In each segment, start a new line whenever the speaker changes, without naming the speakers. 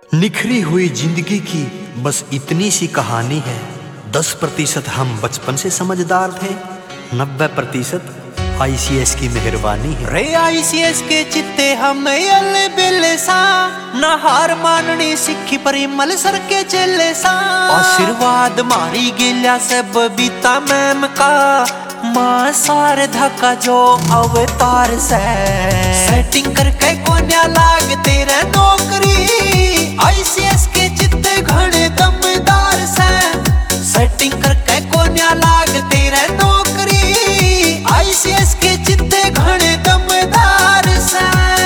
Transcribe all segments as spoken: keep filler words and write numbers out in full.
निखरी हुई जिंदगी की बस इतनी सी कहानी है। दस प्रतिशत हम बचपन से समझदार थे, नब्बे प्रतिशत आई सी एस की मेहरबानी है।
रे आई सी एस के चित्ते हम अल बिल सा न हार माननी सीखी परिमल सर के चेले सा। आशीर्वाद मारी गेल्या सब बीता मैम का मां सारधा का जो अवतार से। सेटिंग करके कोन्या लाग तेरे नौकरी आई सी एस के चित्ते घणे दमदार से। सेटिंग करके कोन्या लाग तेरे नौकरी आई सी एस के चित्ते घणे दमदार से।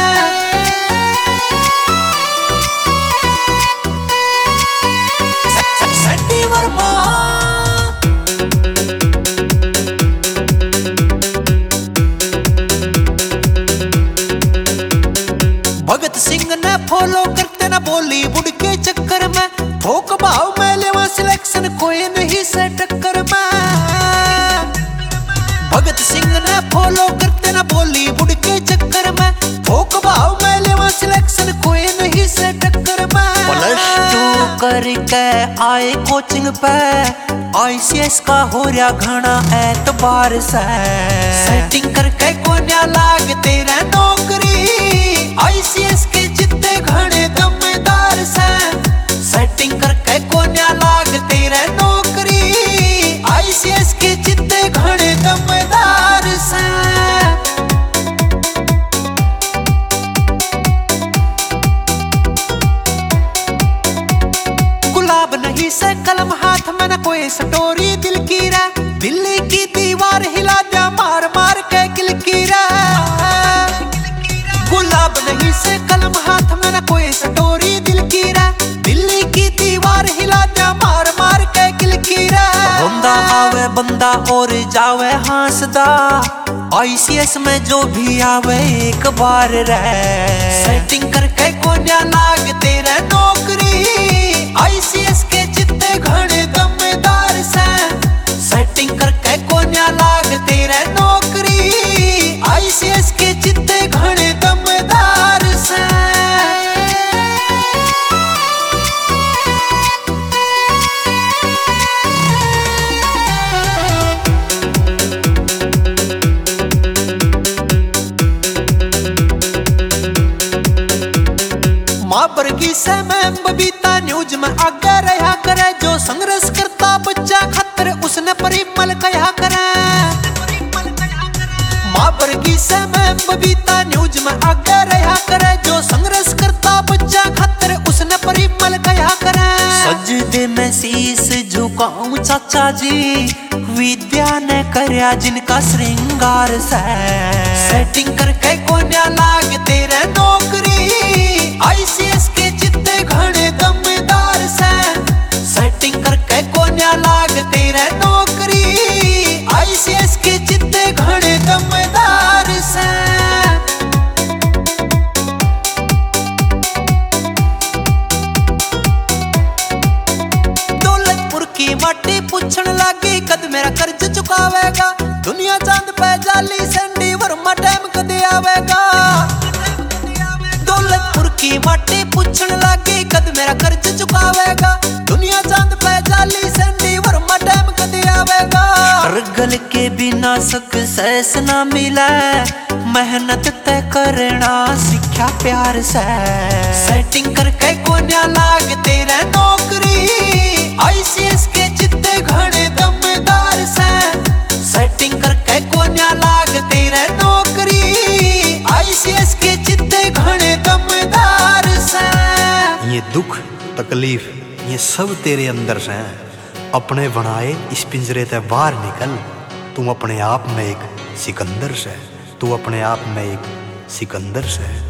सटी वर्मा भगत सिंह ने फॉलो करते ना बॉलीवुड के चक्कर में। ठोक भाव में लेवा सिलेक्शन कोई नहीं से टक्कर में। भगत सिंह ने फॉलो करते ना बॉलीवुड के चक्कर में। ठोक भाव में लेवा सिलेक्शन कोई नहीं से टक्कर में। प्लस टू करके आए कोचिंग पे आई सी एस का हो रहा घना एतबार से। सेटिंग करके कोन्या लाग तेरा नौकरी आई सी एस के चित्ते घणे दमदार से। सेटिंग करके कोन्या लाग तेरे नौकरी आई सी एस के चित्ते घणे दमदार से। गुलाब नहीं से कलम हाथ में न कोई स्टोरी दिल की रे। दिल्ली की दीवार हिला दिया मार मार के किल की रे। गुलाब नहीं से कलम हाथ में न कोई स्टोरी दिल की रे। दिल्ली की दीवार हिला दिया मार मार के किल की रे। रोंदा आवे बंदा और जावे हंसदा आई सी एस में जो भी आवे एक बार रे। सेटिंग करके कोन्या लाग तेरे नौकरी आई सी एस के चित्ते घणे दमदार से। सेटिंग करके कोन्या लाग तेरे नौकरी आई सी एस के चित्ते घणे दमदार से। मां बरगी से मैम बबीता न्यूज में आगे रहा करे। जो संघर्ष करता बच्चा खतर उसने परिमल कहा करे। मां बरगी से मैम बबीता न्यूज में आगे रहा करे। जो संघर्ष करता बच्चा खतर उसने परिमल कहा करे। सजदे में शीश झुकाऊं चाचा जी विद्या ने करया जिनका श्रृंगार से। सेटिंग करके कोन्या लाग तेरे नौकरी आई सी एस के चित्ते घणे दमदार से। सेटिंग करके कोन्या लाग तेरे नौकरी आई सी एस के चित्ते घणे दमदार से। दौलतपुर की माटी पूछण लागी कद मेरा कर्ज चुकावेगा। दुनिया चांद पे जाली सैंडी वर्मा टाइम कदे आवेगा। दौलतपुर की माटी पूछण लागी कद मेरा कर्ज चुकावेगा। दुनिया चांद पे जाली सैंडी वर्मा टाइम कदे आवेगा। स्ट्रगल के बिना सक्सेस ना मिले मेहनत तय करना सीखा प्यार से। सेटिंग करके कोन्या लाग तेरे नौकरी आई सी एस के चित्ते घणे दमदार से। सेटिंग करके कोन्या लाग तेरे नौकरी आई सी एस के चित्ते घणे दमदार से।
ये दुख तकलीफ ये सब तेरे अंदर से हैं। अपने बनाए इस पिंजरे से बाहर निकल। तू अपने आप में एक सिकंदर से। तू अपने आप में एक सिकंदर से।